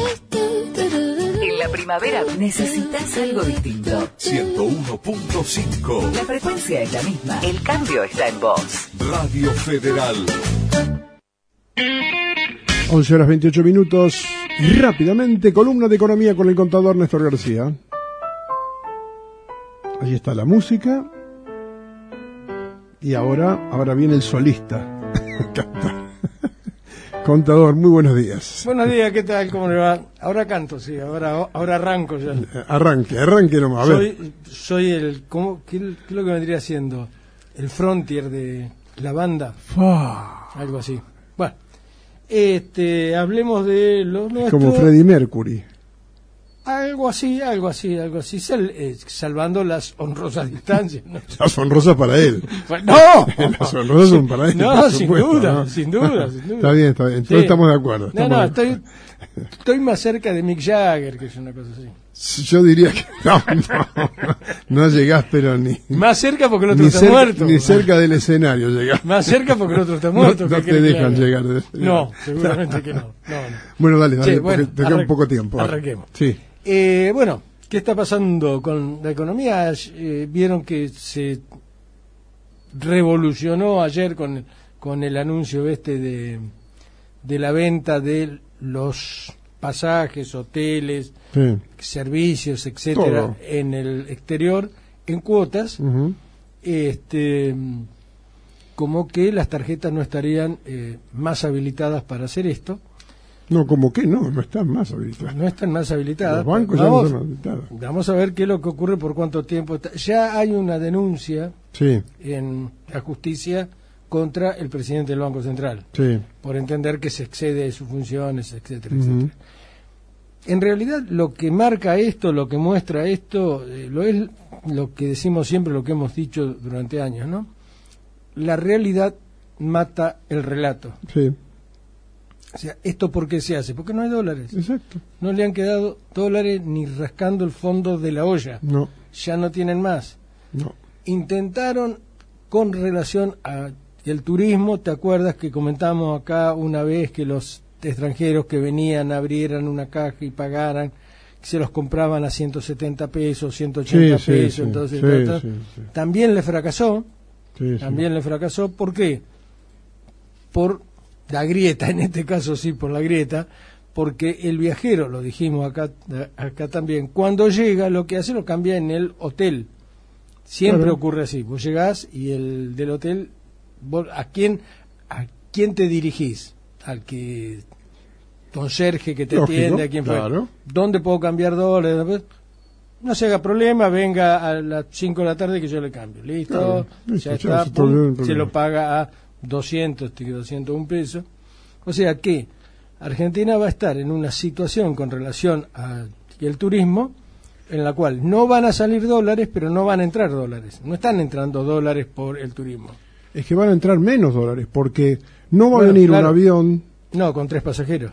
En la primavera necesitas algo distinto. 101.5. La frecuencia es la misma. El cambio está en vos. Radio Federal. 11:28. Y rápidamente, columna de economía con el contador Néstor García. Ahí está la música. Y ahora viene el solista. Contador, muy buenos días. Buenos días, ¿qué tal? ¿Cómo le va? Ahora canto, sí, ahora arranco ya. Arranque nomás, a ver. Soy el, ¿qué es lo que vendría siendo? El frontier de la banda. Algo así. Bueno, hablemos de lo nuestro. Como Freddie Mercury. Algo así, salvando las honrosas distancias, ¿no? Las honrosas para él. ¡No! Las honrosas son para él. No, sin supuesto, duda, ¿no? sin duda. Está bien. Entonces Sí. estamos de acuerdo. Estoy más cerca de Mick Jagger, que es una cosa así. Yo diría que no llegás, pero ni... Más cerca porque el otro está muerto. Ni cerca del escenario llegás. Más cerca porque el otro está muerto. No te dejan llegar. No, seguramente que no. Bueno, dale, Sí, porque te queda un poco tiempo. Arranquemos. Sí. Bueno, ¿qué está pasando con la economía? Vieron que se revolucionó ayer con el anuncio de la venta de los pasajes, hoteles, Sí. servicios, etcétera, Todo. en el exterior en cuotas. Ujú. Como que las tarjetas no estarían más habilitadas para hacer esto. No, como que no están más habilitadas. No están más habilitadas. Los bancos ya no están habilitados. Vamos a ver qué es lo que ocurre, por cuánto tiempo. Ya hay una denuncia Sí, en la justicia contra el presidente del Banco Central sí. por entender que se excede de sus funciones, etcétera, Ujú. etcétera. En realidad, lo que marca esto, lo que muestra esto, lo es lo que decimos siempre, lo que hemos dicho durante años, ¿no? La realidad mata el relato. Sí, O sea, ¿esto por qué se hace? Porque no hay dólares. exacto. No le han quedado dólares ni rascando el fondo de la olla. No. Ya no tienen más. Intentaron con relación al turismo, ¿te acuerdas que comentamos acá una vez que los extranjeros que venían abrieran una caja y pagaran, que se los compraban a 170 pesos, 180 Sí, pesos, sí, entonces sí. también le fracasó. Sí. También le fracasó, ¿por qué? Por la grieta, en este caso sí, por la grieta, porque el viajero, lo dijimos acá también, cuando llega lo que hace lo cambia en el hotel. Siempre Claro. ocurre así, vos llegás y el del hotel, ¿a quién te dirigís? Al que conserje que te Lógico, atiende, a quién fue. claro. ¿Dónde puedo cambiar dólares? No se haga problema, venga a las 5 de la tarde que yo le cambio. Listo, Claro, listo, ya ya está, se te olvidó el se problema. lo paga a 201 pesos. O sea que Argentina va a estar en una situación con relación al turismo en la cual no van a salir dólares, pero no van a entrar dólares. No están entrando dólares por el turismo. Es que van a entrar menos dólares, porque no va Bueno, a venir claro. un avión No, con 3 pasajeros.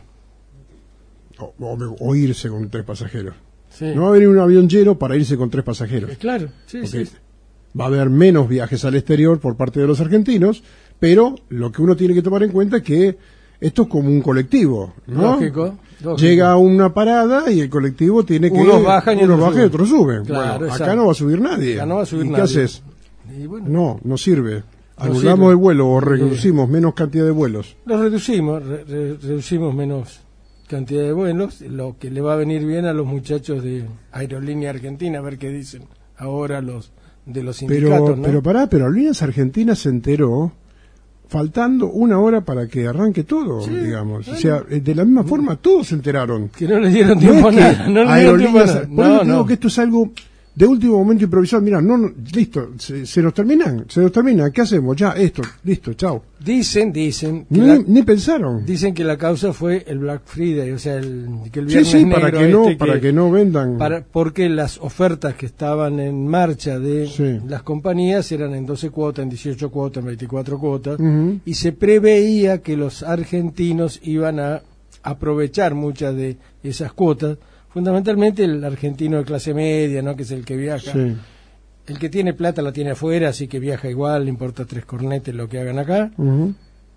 o irse con 3 pasajeros. Sí. No va a venir un avión lleno para irse con 3 pasajeros. Claro, sí, Porque sí. va a haber menos viajes al exterior por parte de los argentinos, pero lo que uno tiene que tomar en cuenta es que esto es como un colectivo, ¿no? Lógico. Llega a una parada y el colectivo tiene que... Unos bajan y unos otros bajan y otros suben. Claro, Bueno, acá exacto. no va a subir nadie. Acá no va a subir ¿Y nadie. qué haces? Y bueno, No sirve. No Anulamos sirve. el vuelo o reducimos menos cantidad de vuelos. los reducimos, reducimos menos cantidad de vuelos, lo que le va a venir bien a los muchachos de Aerolínea Argentina, a ver qué dicen ahora los de los sindicatos, ¿no? Pero Aerolíneas Argentinas se enteró faltando una hora para que arranque todo, Sí, digamos. bueno. O sea, de la misma forma todos se enteraron. Que no le dieron No tiempo es a que nada, no le dieron tiempo a Aerolíneas, nada. por eso No, te digo no. que esto es algo de último momento improvisado. Mira, listo, se nos termina, ¿qué hacemos? Ya, esto, listo, chao. Dicen que Ni pensaron. dicen que la causa fue el Black Friday, o sea, que el Sí, viernes sí, negro para que no vendan. porque las ofertas que estaban en marcha de Sí. las compañías eran en 12 cuotas, en 18 cuotas, en 24 cuotas, Ujú. y se preveía que los argentinos iban a aprovechar muchas de esas cuotas, fundamentalmente el argentino de clase media, ¿no?, que es el que viaja. Sí. El que tiene plata la tiene afuera, así que viaja igual, le importa 3 cornetes lo que hagan acá. Ujú.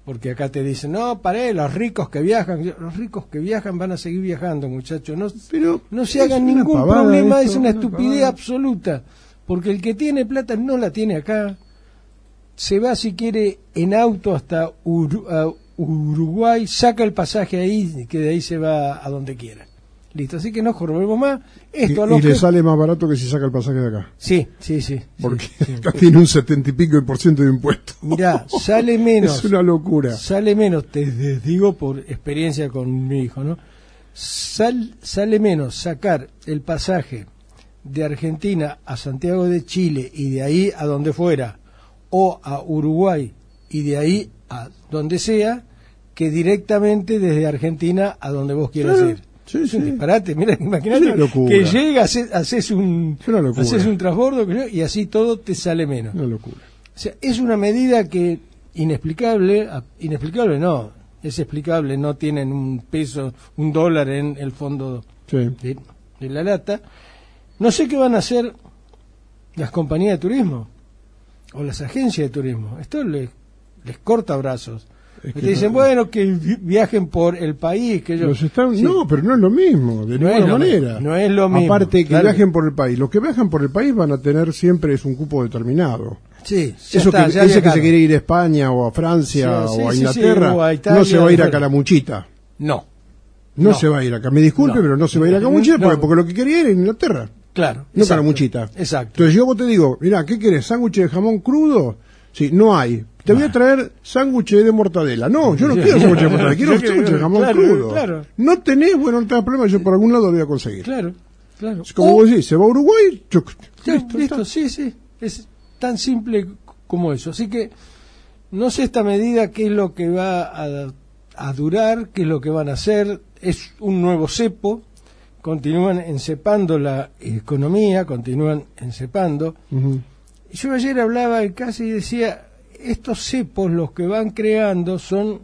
porque acá te dicen, no, paré, los ricos que viajan van a seguir viajando, muchachos, no se hagan ningún problema, es una estupidez absoluta, porque el que tiene plata no la tiene acá, se va si quiere en auto hasta Uruguay, saca el pasaje ahí, que de ahí se va a donde quiera. Listo, así que no jorobemos más. Esto y le sale más barato que si saca el pasaje de acá. Sí. Porque acá tiene un 70 y pico % de impuestos. Mirá, sale menos. Es una locura. Sale menos, te digo por experiencia con mi hijo, ¿no? Sale menos sacar el pasaje de Argentina a Santiago de Chile y de ahí a donde fuera, o a Uruguay y de ahí a donde sea, que directamente desde Argentina a donde vos quieras ir. Sí, es un disparate, mira, imagínate que llegas, haces un transbordo y así todo te sale menos. Una locura. O sea, es una medida que inexplicable no, es explicable, no tienen un peso, un dólar en el fondo de la lata. No sé qué van a hacer las compañías de turismo o las agencias de turismo. Esto les corta brazos. Te dicen, bueno, que viajen por el país. Que ellos... No, pero no es lo mismo, de ninguna manera. No es lo mismo. Aparte que viajen por el país. Los que viajan por el país van a tener siempre un cupo determinado. Sí, ese que se quiere ir a España o a Francia o a Inglaterra, o a Italia, no se va a ir a Calamuchita. No se va a ir acá. Me disculpe, pero no se va a ir a Calamuchita porque lo que quería era Inglaterra. Claro. No Calamuchita. Exacto. Entonces vos te digo, mirá, ¿qué querés? ¿Sándwich de jamón crudo? Sí, no hay. Te voy a traer sándwich de mortadela. No, yo no quiero sándwich de mortadela, quiero sándwich de jamón crudo. Claro. No tenés, bueno, no te das problema, yo por algún lado lo voy a conseguir. Claro. Como vos decís, se va a Uruguay, listo, sí. Es tan simple como eso. Así que no sé esta medida qué es lo que va a durar, qué es lo que van a hacer. Es un nuevo cepo. Continúan encepando la economía, continúan encepando. Yo ayer hablaba casi y decía, estos cepos los que van creando son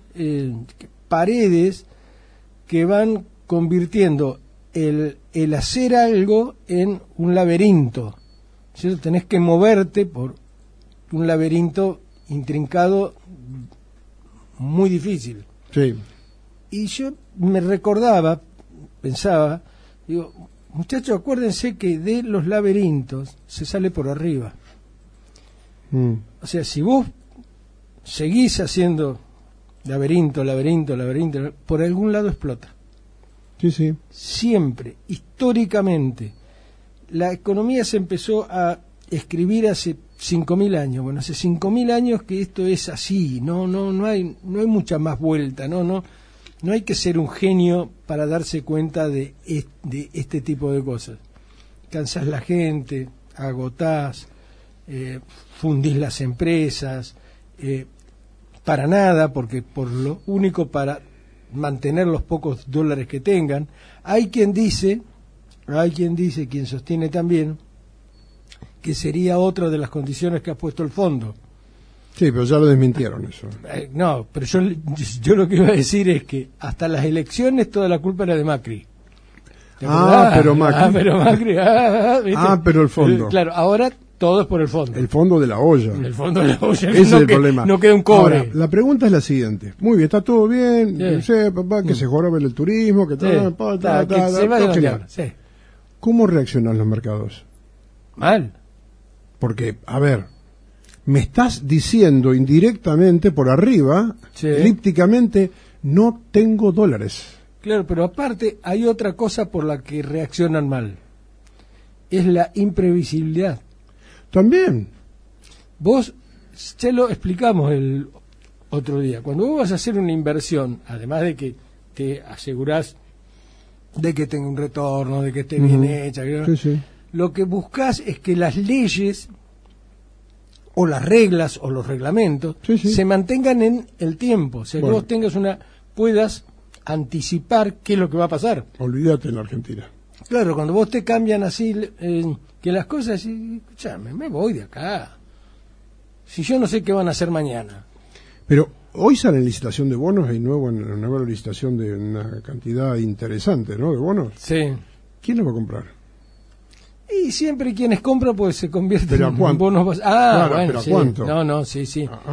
paredes que van convirtiendo el hacer algo en un laberinto. ¿Cierto? Tenés que moverte por un laberinto intrincado muy difícil. Sí. Y yo me recordaba, pensaba, digo, muchachos, acuérdense que de los laberintos se sale por arriba. O sea, si vos seguís haciendo laberinto, por algún lado explota. Sí. Siempre, históricamente, la economía se empezó a escribir hace 5.000 años. Bueno, hace 5.000 años que esto es así. No hay mucha más vuelta. No hay que ser un genio para darse cuenta de este tipo de cosas. Cansás la gente, agotás, fundís las empresas, para nada, porque por lo único para mantener los pocos dólares que tengan. Hay quien dice, quien sostiene también, que sería otra de las condiciones que ha puesto el fondo. Sí, pero ya lo desmintieron eso. No, pero yo lo que iba a decir es que hasta las elecciones toda la culpa era de Macri. Pero Macri. Pero el fondo. Claro, ahora todo es por el fondo. El fondo de la olla. El fondo de la olla. Ese es el problema. No queda un cobre. Ahora, la pregunta es la siguiente. Muy bien, está todo bien. Sí. No sé, papá, que se jorobe el turismo, que todo. Genial. Sí. ¿Cómo reaccionan los mercados? Mal. Porque, a ver, me estás diciendo indirectamente por arriba, elípticamente, no tengo dólares. Claro, pero aparte hay otra cosa por la que reaccionan mal. Es la imprevisibilidad. También. Vos, ya lo explicamos el otro día, cuando vos vas a hacer una inversión, además de que te asegurás de que tenga un retorno, de que esté bien hecha, lo que buscás es que las leyes o las reglas o los reglamentos se mantengan en el tiempo, o sea, que vos puedas anticipar qué es lo que va a pasar. Olvídate en la Argentina. Claro, cuando vos te cambian así, que las cosas, escuchame, me voy de acá. Si yo no sé qué van a hacer mañana. Pero hoy sale en licitación de bonos, hay una nueva licitación de una cantidad interesante, ¿no? De bonos. Sí. ¿Quién lo va a comprar? Y siempre quienes compran pues se convierten ¿Pero a en cuánto? bonos. Claro, bueno, ¿pero a sí. cuánto? No, sí.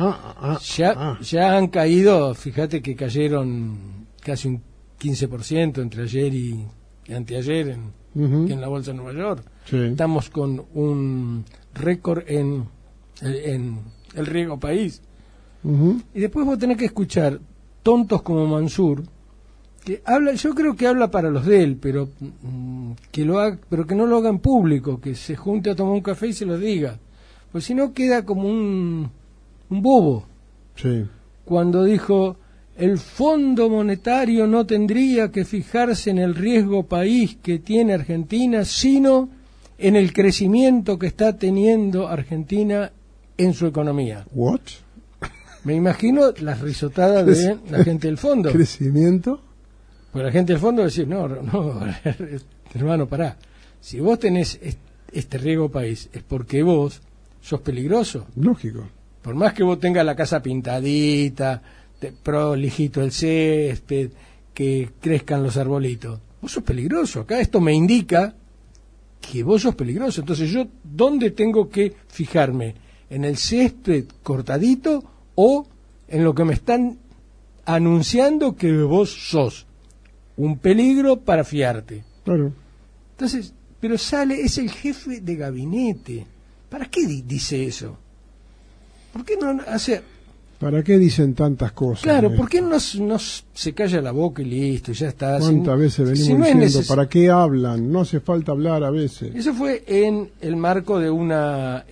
Ya han caído, fíjate que cayeron casi un 15% entre ayer y anteayer en la bolsa de Nueva York. Sí. Estamos con un récord en el riesgo país. Y después vos tenés que escuchar tontos como Mansur, que habla, yo creo que habla para los de él, pero que lo haga, pero que no lo haga en público, que se junte a tomar un café y se lo diga, pues si no queda como un bobo. Sí. Cuando dijo: el Fondo Monetario no tendría que fijarse en el riesgo país que tiene Argentina, sino en el crecimiento que está teniendo Argentina en su economía. ¿What? Me imagino las risotadas de la gente del fondo. ¿Crecimiento? Pues la gente del fondo va a decir: no, hermano, pará. Si vos tenés este riesgo país, es porque vos sos peligroso. Lógico. Por más que vos tengas la casa pintadita, prolijito el césped, que crezcan los arbolitos, vos sos peligroso. Acá esto me indica que vos sos peligroso. Entonces yo, ¿dónde tengo que fijarme? ¿En el césped cortadito o en lo que me están anunciando que vos sos un peligro para fiarte? Claro. Entonces, pero sale, es el jefe de gabinete. ¿Para qué dice eso? ¿Por qué no hace...? ¿Para qué dicen tantas cosas? Claro, ¿por qué no se calla la boca y listo, ya está? ¿Cuántas veces venimos diciendo, ¿para qué hablan? No hace falta hablar a veces. Eso fue en el marco de una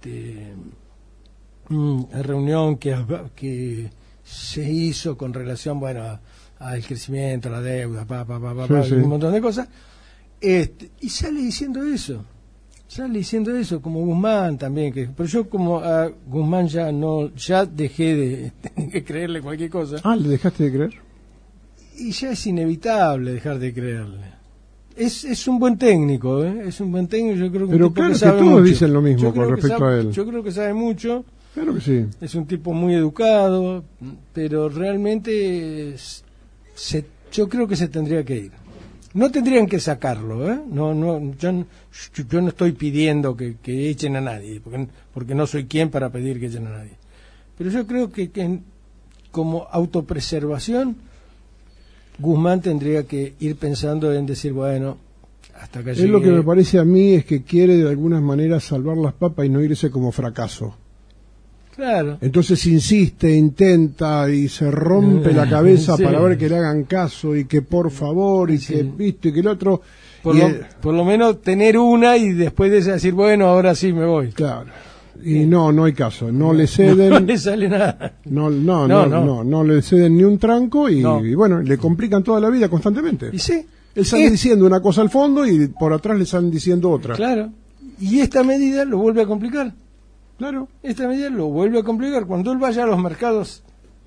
reunión que se hizo con relación, bueno, al crecimiento, a la deuda, Sí. un montón de cosas, y sale diciendo eso, como Guzmán también, pero yo como a Guzmán ya dejé de creerle cualquier cosa. Ah, ¿le dejaste de creer? Y ya es inevitable dejar de creerle. Es un buen técnico, es un buen técnico, yo creo que pero un tipo claro que sabe todos mucho. Dicen lo mismo con respecto a él. Yo creo que sabe mucho. Claro que sí. Es un tipo muy educado, pero realmente yo creo que se tendría que ir. No tendrían que sacarlo, ¿eh? Yo no estoy pidiendo que echen a nadie, porque no soy quien para pedir que echen a nadie. Pero yo creo que como autopreservación, Guzmán tendría que ir pensando en decir, bueno, hasta acá llegué. Lo que me parece a mí es que quiere de alguna manera salvar las papas y no irse como fracaso. Claro. Entonces insiste, intenta y se rompe la cabeza para ver que le hagan caso y que por favor y que visto y que el otro. Por lo menos tener una y después de decir, bueno, ahora sí me voy. Claro. Y no hay caso, no le ceden. No le sale nada. No le ceden ni un tranco y bueno, le complican toda la vida constantemente. Y sí. Él sale diciendo una cosa al fondo y por atrás le están diciendo otra. Claro. Y esta medida lo vuelve a complicar. Claro. Esta medida lo vuelve a complicar. Cuando él vaya a los mercados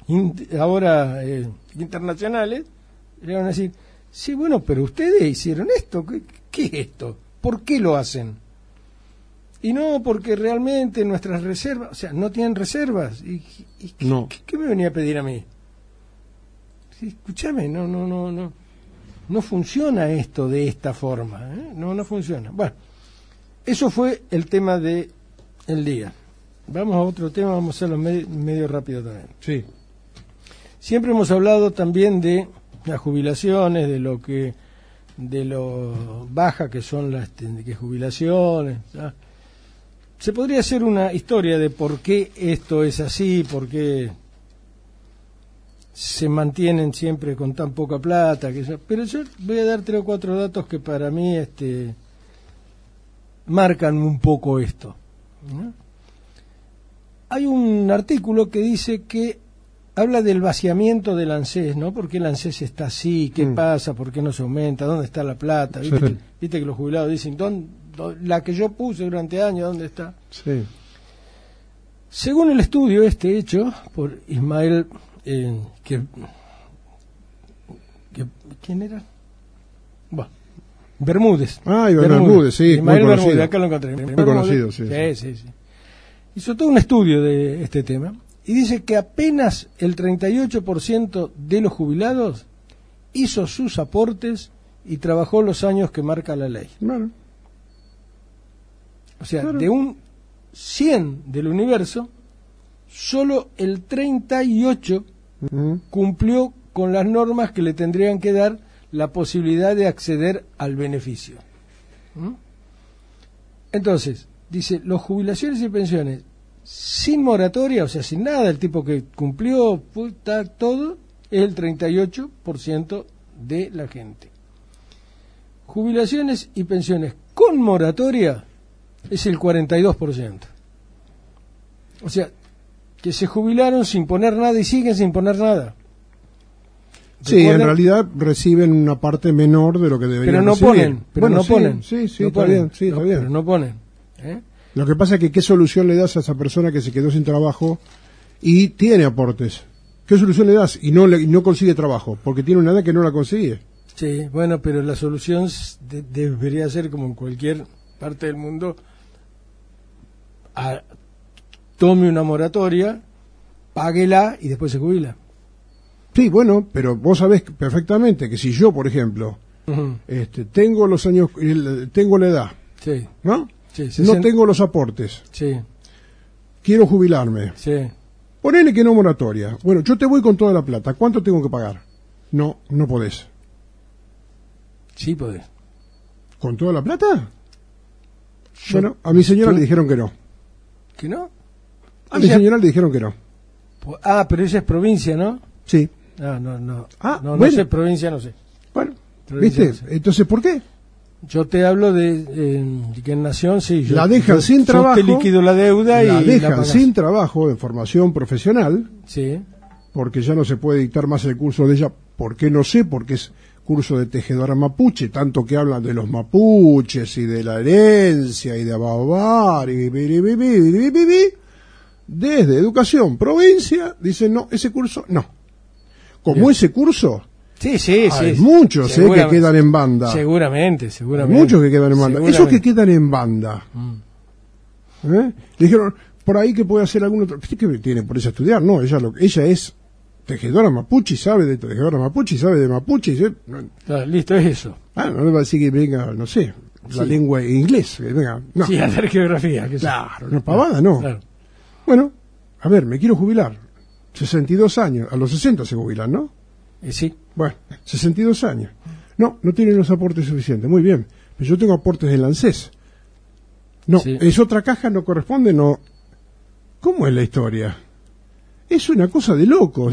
internacionales, le van a decir, sí, bueno, pero ustedes hicieron esto. ¿Qué es esto? ¿Por qué lo hacen? Y no, porque realmente nuestras reservas, o sea, no tienen reservas. ¿Qué me venía a pedir a mí? Sí, escúchame, no funciona esto de esta forma, ¿eh? No funciona. Bueno, eso fue el tema de el día. Vamos a otro tema, vamos a hacerlo medio rápido también. Sí. Siempre hemos hablado también de las jubilaciones, de lo baja que son las jubilaciones. ¿Ya? Se podría hacer una historia de por qué esto es así, por qué se mantienen siempre con tan poca plata, pero yo voy a dar 3 o 4 datos que para mí marcan un poco esto, ¿no? Hay un artículo que dice que habla del vaciamiento del ANSES, ¿no? ¿Por qué el ANSES está así? ¿Qué pasa? ¿Por qué no se aumenta? ¿Dónde está la plata? ¿Viste que los jubilados dicen, la que yo puse durante años, ¿dónde está? Sí. Según el estudio hecho por Ismael, ¿quién era? Bueno, Bermúdez. Bermúdez, sí, Ismael muy Bermúdez, conocido. acá lo encontré. Muy conocido, sí. Sí. Hizo todo un estudio de este tema y dice que apenas el 38% de los jubilados hizo sus aportes y trabajó los años que marca la ley. Bueno. O sea, de un 100 del universo, solo el 38 cumplió con las normas que le tendrían que dar la posibilidad de acceder al beneficio. Entonces, dice, los jubilaciones y pensiones sin moratoria, o sea, sin nada, el tipo que cumplió, todo, es el 38% de la gente. Jubilaciones y pensiones con moratoria es el 42%. O sea, que se jubilaron sin poner nada y siguen sin poner nada. Sí, en realidad reciben una parte menor de lo que deberían recibir. Pero no ponen. Sí, está bien. Pero no ponen. Lo que pasa es que ¿qué solución le das a esa persona que se quedó sin trabajo y tiene aportes? ¿Qué solución le das? Y no consigue trabajo, porque tiene una edad que no la consigue. Sí, bueno, pero la solución debería ser como en cualquier parte del mundo, tome una moratoria, páguela y después se jubila. Sí, bueno, pero vos sabés perfectamente que si yo, por ejemplo, tengo los años, tengo la edad, sí, ¿no? Sí, no tengo los aportes, sí, quiero jubilarme, sí, ponele que no moratoria. Bueno, yo te voy con toda la plata, ¿cuánto tengo que pagar? No podés. Sí podés. ¿Con toda la plata? Bueno, a mi señora le dijeron que no. ¿Que no? A mi señora le dijeron que no. Pero esa es provincia, ¿no? Sí. No bueno. sé, provincia no sé. Bueno, provincia, ¿viste? No sé. Entonces, ¿por qué? Yo te hablo de que en Nación, sí. La dejan sin trabajo. Yo te liquido la deuda la y dejan la sin trabajo, en formación profesional. Sí. Porque ya no se puede dictar más el curso de ella. ¿Por qué? No sé, porque es curso de tejedora mapuche, tanto que hablan de los mapuches y de la herencia y de ababar y desde educación, provincia, dicen no, ese curso no. Como bien. Ese curso, sí, hay muchos que quedan en banda. Seguramente. Hay muchos que quedan en banda. Esos que quedan en banda, le dijeron, por ahí que puede hacer algún otro. ¿Qué tiene por eso estudiar? No, ella es tejedora mapuche, sabe de tejedora mapuche, sabe de mapuche. Listo, es eso. No le va a decir que venga, no sé, la lengua inglés. Que venga, no. Sí, hacer geografía. Claro, no pavada, no. Claro. Bueno, a ver, me quiero jubilar. 62 años, a los 60 se jubilan, ¿no? Sí. Bueno, 62 años. No tienen los aportes suficientes, muy bien. Pero yo tengo aportes del ANSES. No, sí. Es otra caja, no corresponde, no. ¿Cómo es la historia? Es una cosa de loco.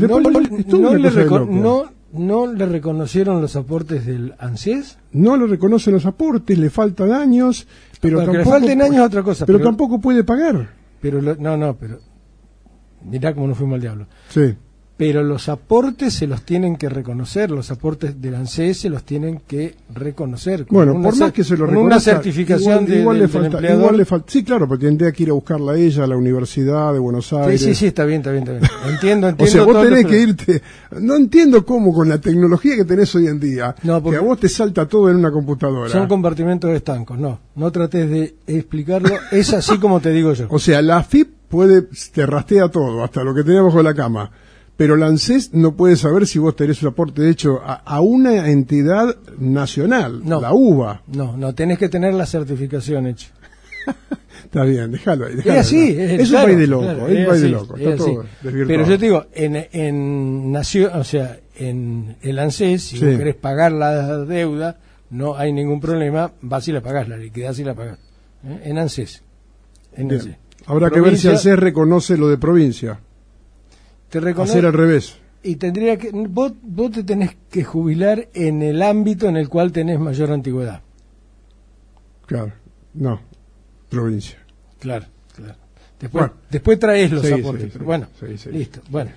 ¿No le reconocieron los aportes del ANSES? No le reconocen los aportes, le faltan años, pero tampoco, que le falten años es otra cosa. Pero tampoco puede pagar. Pero pero mirá cómo nos fuimos al diablo. Sí. Pero los aportes se los tienen que reconocer, los aportes del ANSES se los tienen que reconocer. Bueno, por más que se lo reconozca, una certificación igual del empleador. Igual le falta, sí, claro, porque tendría que ir a buscarla a ella a la Universidad de Buenos Aires. Sí, está bien. Entiendo. O sea, vos tenés que irte. No entiendo cómo con la tecnología que tenés hoy en día, que a vos te salta todo en una computadora. Son compartimentos estancos, no trates de explicarlo, es así como te digo yo. O sea, la AFIP te rastea todo, hasta lo que tenés bajo la cama. Pero la ANSES no puede saber si vos tenés un aporte hecho a una entidad nacional, la UBA. No, tenés que tener la certificación hecha. Está bien, déjalo ahí. Es así. Es un país de loco, es un país de loco. Está todo desvirtuado. Pero yo te digo, en Nación, o sea, en el ANSES, si vos querés pagar la deuda, no hay ningún problema, vas y la pagás, la liquidás y la pagás. En ANSES. Habrá que ver si ANSES reconoce lo de provincia. Hacer al revés. Y tendría que vos te tenés que jubilar en el ámbito en el cual tenés mayor antigüedad. Claro, no, provincia. Claro. Después traes los aportes. Listo. Bueno,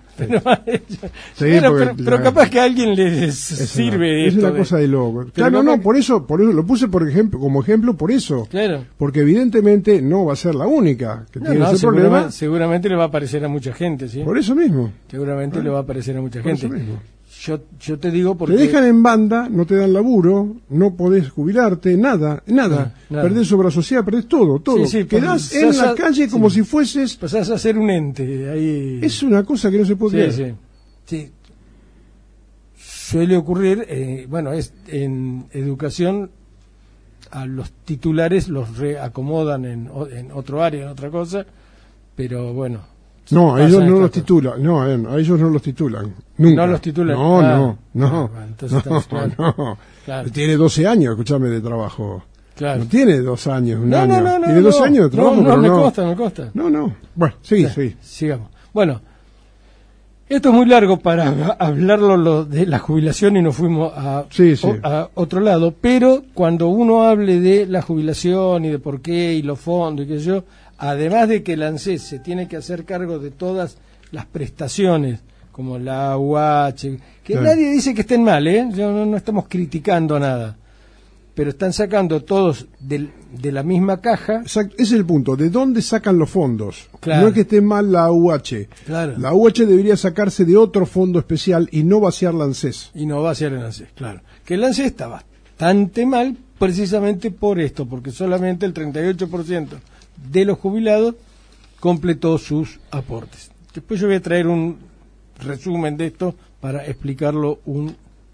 pero capaz que a alguien les sirve esto. Es una cosa de loco. Claro, por eso lo puse como ejemplo por eso. Claro. Porque evidentemente no va a ser la única que tiene ese problema. Seguramente le va a aparecer a mucha gente, ¿sí? Por eso mismo. Seguramente le va a aparecer a mucha gente. Por eso mismo. Yo te digo porque... Te dejan en banda, no te dan laburo, no podés jubilarte, nada. Perdés obra social, perdés todo. Quedás en la calle como si fueses... Pasás a ser un ente. Ahí... Es una cosa que no se puede creer. Sí. Suele ocurrir, es en educación a los titulares los reacomodan en otro área, en otra cosa, pero bueno. No, a ellos no los titulan, no, a ellos no los titulan, nunca. No los titulan. No. Bueno, entonces Claro. Tiene 12 años, escúchame, de trabajo. Claro. No tiene 2 años, un año. No, tiene 12 años de trabajo, pero me consta. No. Bueno, sí. Sigamos. Bueno, esto es muy largo para hablarlo de la jubilación y nos fuimos a otro lado, pero cuando uno hable de la jubilación y de por qué y los fondos y qué sé yo, además de que el ANSES se tiene que hacer cargo de todas las prestaciones, como la UH, que nadie dice que estén mal, no estamos criticando nada, pero están sacando todos de la misma caja. Exacto, ese es el punto, ¿de dónde sacan los fondos? Claro. No es que esté mal la UH. Claro. La UH debería sacarse de otro fondo especial y no vaciar la ANSES. Y no vaciar el ANSES, claro. Que el ANSES está bastante mal precisamente por esto, porque solamente el 38% de los jubilados completó sus aportes. Después yo voy a traer un resumen de esto para explicarlo un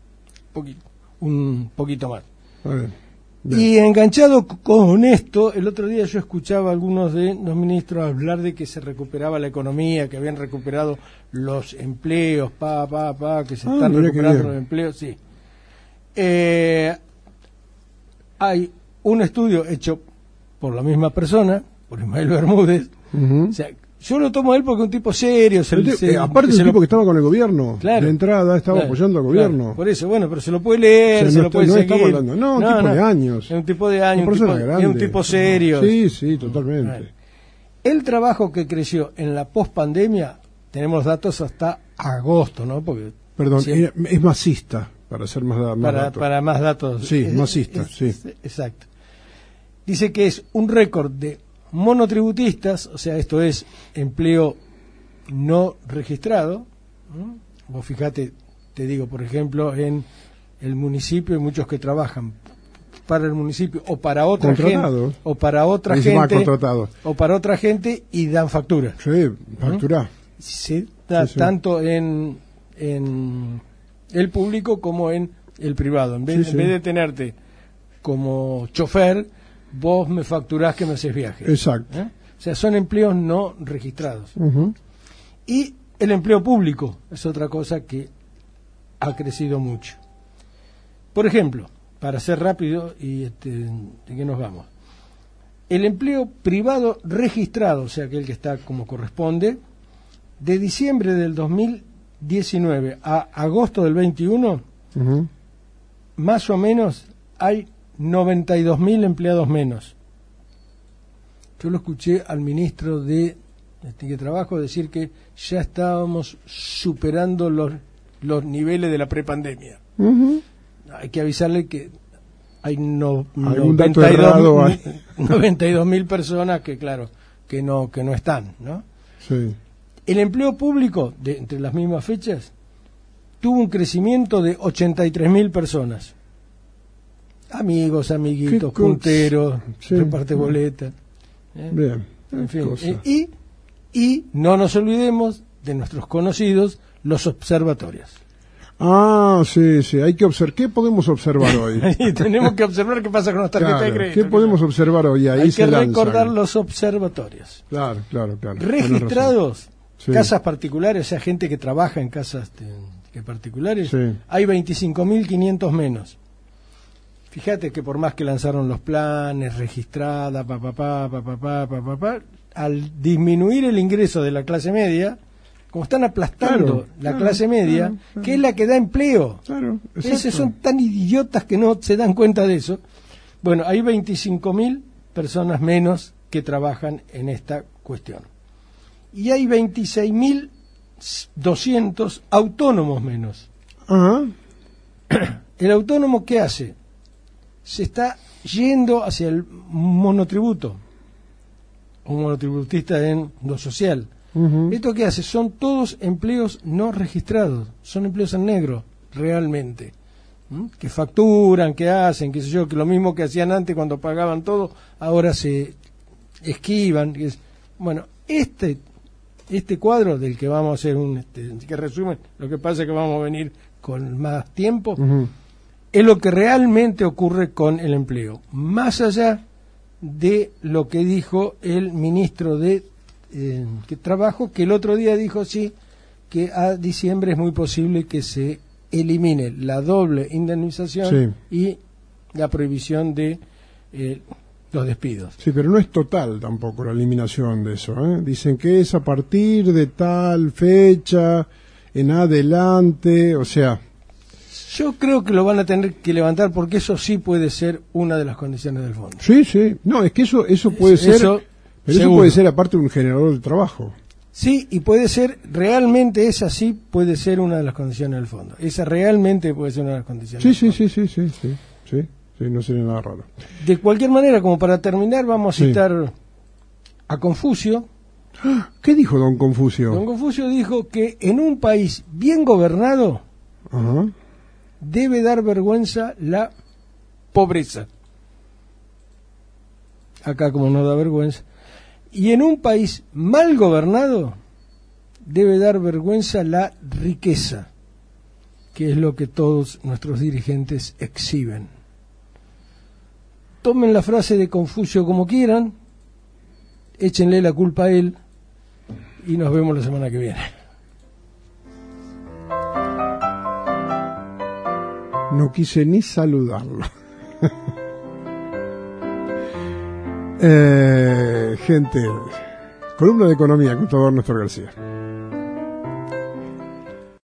poquito más. Y enganchado con esto, el otro día yo escuchaba a algunos de los ministros hablar de que se recuperaba la economía, que habían recuperado los empleos, que se están recuperando los empleos, sí. Hay un estudio hecho por la misma persona, por Ismael Bermúdez, o sea, yo lo tomo a él porque es un tipo serio. Aparte es un tipo que estaba con el gobierno, de entrada estaba apoyando al gobierno. Por eso, bueno, pero se lo puede leer, se lo puede seguir. Un tipo de años. Es un tipo de años, es un tipo serio. Sí, totalmente. El trabajo que creció en la pospandemia, tenemos datos hasta agosto, ¿no? Porque perdón, es masista, para hacer más datos. Para más datos. Sí, masista, sí. Exacto. Dice que es un récord de monotributistas, o sea, esto es empleo no registrado. Vos fíjate, te digo, por ejemplo, en el municipio hay muchos que trabajan para el municipio o para otra gente, o para otra gente, o para otra gente y dan factura. Sí, factura. Se da tanto en el público como en el privado. En vez de tenerte como chofer, vos me facturás que me haces viajes. Exacto. O sea, son empleos no registrados. Y el empleo público es otra cosa que ha crecido mucho. Por ejemplo, para ser rápido y ¿de qué nos vamos? El empleo privado registrado, o sea, aquel que está como corresponde, de diciembre del 2019 a agosto del 21, más o menos hay 92.000 empleados menos. Yo lo escuché al ministro de Trabajo decir que ya estábamos superando los niveles de la prepandemia. Hay que avisarle que hay 92.000 personas que, claro, que no están, ¿no? Sí. El empleo público, entre las mismas fechas, tuvo un crecimiento de 83.000 personas. Amigos, amiguitos, punteros, reparte boletas. Bien. En fin. Y no nos olvidemos de nuestros conocidos, los observatorios. Sí, hay que observar. ¿Qué podemos observar hoy? Tenemos que observar qué pasa con las tarjetas de crédito. ¿Qué podemos observar hoy? Ahí hay que recordar los observatorios. Claro. Registrados, casas particulares, o sea, gente que trabaja en casas particulares, hay 25.500 menos. Fíjate que por más que lanzaron los planes, registrada, al disminuir el ingreso de la clase media, como están aplastando la clase media, que es la que da empleo. Esos son tan idiotas que no se dan cuenta de eso. Bueno, hay 25.000 personas menos que trabajan en esta cuestión. Y hay 26.200 autónomos menos. ¿El autónomo qué hace? Se está yendo hacia el monotributo, un monotributista en lo social. ¿Esto qué hace? Son todos empleos no registrados, son empleos en negro, realmente. Que facturan, que hacen, qué sé yo, que lo mismo que hacían antes cuando pagaban todo, ahora se esquivan. Bueno, este cuadro del que vamos a hacer que resumen, lo que pasa es que vamos a venir con más tiempo. es lo que realmente ocurre con el empleo, más allá de lo que dijo el ministro de Trabajo, que el otro día dijo sí, que a diciembre es muy posible que se elimine la doble indemnización y la prohibición de los despidos. Sí, pero no es total tampoco la eliminación de eso, ¿eh? Dicen que es a partir de tal fecha, en adelante, o sea... Yo creo que lo van a tener que levantar porque eso sí puede ser una de las condiciones del fondo. Sí, sí. No, es que eso puede ser... Pero eso puede ser aparte un generador de trabajo. Sí, y puede ser, realmente esa sí puede ser una de las condiciones del fondo. Esa realmente puede ser una de las condiciones del fondo. Sí, no sería nada raro. De cualquier manera, como para terminar, vamos a citar a Confucio. ¿Qué dijo don Confucio? Don Confucio dijo que en un país bien gobernado debe dar vergüenza la pobreza. Acá como no da vergüenza. Y en un país mal gobernado debe dar vergüenza la riqueza, que es lo que todos nuestros dirigentes exhiben. Tomen la frase de Confucio como quieran, échenle la culpa a él y nos vemos la semana que viene. No quise ni saludarlo. Gente, columna de economía, contador Néstor García.